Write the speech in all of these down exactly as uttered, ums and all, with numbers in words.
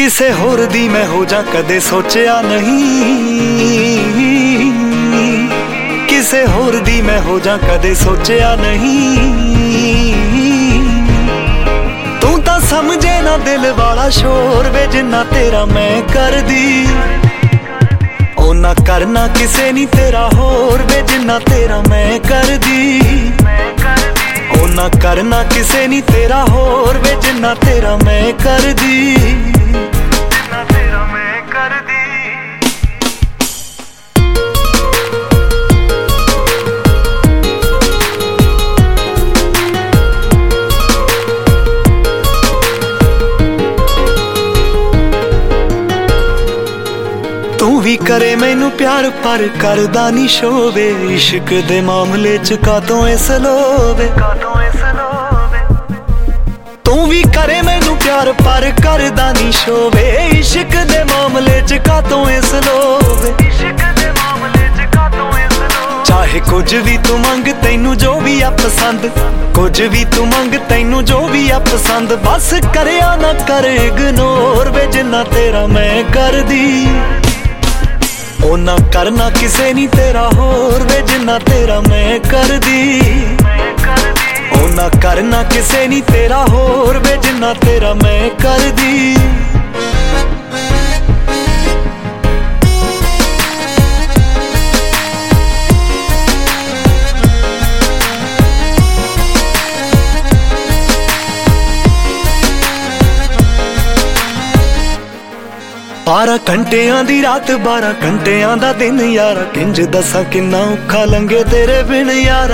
ਕਿਸੇ ਹੋਰ ਦੀ ਮੈਂ ਹੋ ਜਾ ਕਦੇ ਸੋਚਿਆ ਨਹੀਂ, ਕਿਸੇ ਹੋਰ ਦੀ ਮੈਂ ਹੋ ਜਾ ਕਦੇ ਸੋਚਿਆ ਨਹੀਂ। ਤੂੰ ਤਾਂ ਸਮਝੇ ਨਾ ਦਿਲ ਵਾਲਾ ਸ਼ੋਰ ਵੇ ਜਿੰਨਾ ਤੇਰਾ ਮੈਂ ਕਰਦੀ, ਉਹ ਨਾ ਕਰਨਾ ਕਿਸੇ ਨੀ ਤੇਰਾ ਹੋਰ ਵੇ ਜਿੰਨਾ ਤੇਰਾ ਮੈਂ ਕਰਦੀ। ਉਹ ਨਾ ਕਰਨਾ ਕਿਸੇ ਨੀ ਤੇਰਾ ਹੋਰ ਵੇ ਜਿੰਨਾ ਤੇਰਾ ਮੈਂ ਕਰਦੀ, ਜਿੰਨਾ ਤੇਰਾ ਮੈਂ ਕਰਦੀ। ਤੂੰ ਵੀ ਕਰੇ ਮੈਨੂੰ ਪਿਆਰ ਪਰ ਕਰਦਾ ਨੀ ਸ਼ੋਵੇ, ਇਸ਼ਕ ਦੇ ਮਾਮਲੇ ਚ ਕਾਤੋਂ ਇਸ ਲੋਵੇ। ਤੂੰ ਵੀ ਕਰੇ ਮੈਨੂੰ ਪਿਆਰ ਪਰ ਕਰਦਾ ਨੀ ਸ਼ੋਵੇ, ਇਸ਼ਕ ਦੇ ਮਾਮਲੇ ਚ ਕਾਤੋਂ ਇਸ ਲੋਵੇ। ਚਾਹੇ ਕੁਝ ਵੀ ਤੂੰ ਮੰਗ ਤੈਨੂੰ ਜੋ ਵੀ ਆ ਪਸੰਦ, ਕੁਝ ਵੀ ਤੂੰ ਮੰਗ ਤੈਨੂੰ ਜੋ ਵੀ ਆ ਪਸੰਦ। ਬਸ ਕਰਿਆ ਨਾ ਕਰ ਇਗਨੋਰ ਵੇ ਜਿੰਨਾ ਤੇਰਾ ਮੈਂ ਕਰਦੀ, ਉਹ ਨਾ ਕਰਨਾ ਕਿਸੇ ਨੀ ਤੇਰਾ ਹੋਰ ਵੇ ਜਿੰਨਾ ਤੇਰਾ ਮੈਂ ਕਰਦੀ। ਉਹ ਨਾ ਕਰਨਾ ਕਿਸੇ ਨੀ ਤੇਰਾ ਹੋਰ ਵੇ ਜਿੰਨਾ ਤੇਰਾ ਮੈਂ ਕਰਦੀ। ਬਾਰਾਂ ਘੰਟਿਆਂ ਦੀ ਰਾਤ ਬਾਰਾਂ ਘੰਟਿਆਂ ਦਾ ਦਿਨ ਯਾਰਾ, ਕਿੰਜ ਦੱਸਾਂ ਕਿੰਨਾ ਔਖਾ ਲੰਘੇ ਤੇਰੇ ਬਿਨ ਯਾਰਾ।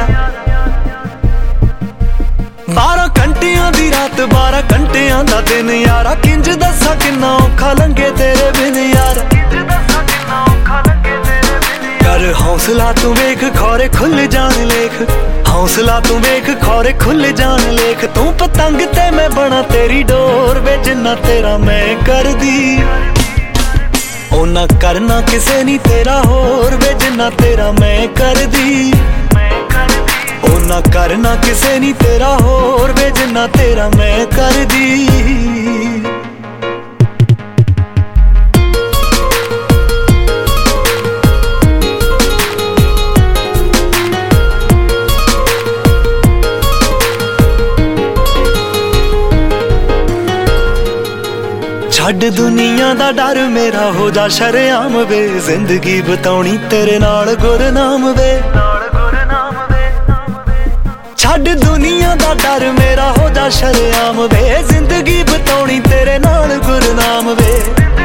ਬਾਰਾਂ ਘੰਟਿਆਂ ਦੀ ਰਾਤ ਬਾਰਾਂ ਘੰਟਿਆਂ ਦਾ ਦਿਨ ਯਾਰਾ, ਕਿੰਜ ਦੱਸਾਂ ਕਿੰਨਾ ਔਖਾ ਲੰਘੇ ਤੇਰੇ ਬਿਨ ਯਾਰਾ। ਕਰ ਹੌਸਲਾ ਤੂੰ ਵੇਖ ਖੌਰੇ ਖੁੱਲ ਜਾਣ ਲੇਖ, ਹੌਸਲਾ ਤੂੰ ਵੇਖ ਖੌਰੇ ਖੁੱਲ ਜਾਣ ਲੇਖ। ਤੂੰ ਪਤੰਗ ਤੇ ਮੈਂ ਬਣਾ ਤੇਰੀ ਡੋਰ ਵੇ ਜਿੰਨਾ ਤੇਰਾ ਮੈਂ ਕਰਦੀ, ਉਹ ਨਾ ਕਰਨਾ ਕਿਸੇ ਨੀ ਤੇਰਾ ਹੋਰ ਵੇ ਜਿੰਨਾ ਤੇਰਾ ਮੈਂ ਕਰਦੀ। ਉਹ ਨਾ ਕਰਨਾ ਕਿਸੇ ਨੀ ਤੇਰਾ ਹੋਰ ਵੇ ਜਿੰਨਾ ਤੇਰਾ ਮੈਂ ਕਰਦੀ। ਛੱਡ ਦੁਨੀਆ ਦਾ ਡਰ ਮੇਰਾ ਹੋ ਜਾ ਸ਼ਰੇਆਮ ਵੇ, ਜ਼ਿੰਦਗੀ ਬਤਾਉਣੀ ਤੇਰੇ ਨਾਲ ਗੁਰਨਾਮ ਵੇ। ਛੱਡ ਦੁਨੀਆ ਦਾ ਡਰ ਮੇਰਾ ਹੋ ਜਾ ਸ਼ਰੇਆਮ ਵੇ, ਜ਼ਿੰਦਗੀ ਬਤਾਉਣੀ ਤੇਰੇ ਨਾਲ ਗੁਰਨਾਮ ਵੇ।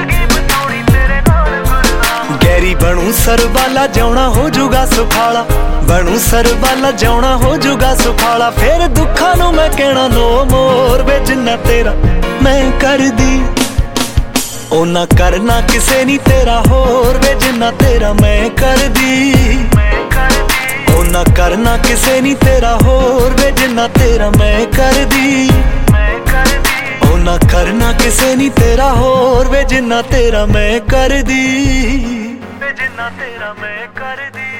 ਗੈਰੀ ਬਣੂ ਸਰਬਾਲਾ ਜਿਉਣਾ ਹੋ ਜੂਗਾ ਸੁਖਾਲਾ, ਬਣੂ ਸਰਬਾਲਾ ਜਿਉਣਾ ਹੋ ਜੂਗਾ ਸੁਖਾਲਾ। ਫੇਰ ਦੁੱਖਾਂ ਨੂੰ ਮੈਂ ਕਹਿਣਾ ਨੋ ਮੋਰ ਵੇ ਜਿੰਨਾ ਤੇਰਾ ਮੈਂ ਕਰਦੀ, ਉਹ ਨਾ ਕਰਨਾ ਕਿਸੇ ਨੀ ਤੇਰਾ ਹੋਰ ਵੇ ਜਿੰਨਾ ਤੇਰਾ ਮੈਂ ਕਰਦੀ। ਉਹ ਨਾ ਕਰਨਾ ਕਿਸੇ ਨੀ ਤੇਰਾ ਹੋਰ ਵੇ ਜਿੰਨਾ ਤੇਰਾ ਮੈਂ ਕਰਦੀ। ਉਹ ਨਾ ਕਰਨਾ ਕਿਸੇ ਨੀ ਤੇਰਾ ਹੋਰ ਵੇ ਜਿੰਨਾ ਤੇਰਾ ਮੈਂ ਕਰਦੀ, ਵੇ ਜਿੰਨਾ ਤੇਰਾ ਮੈਂ ਕਰਦੀ।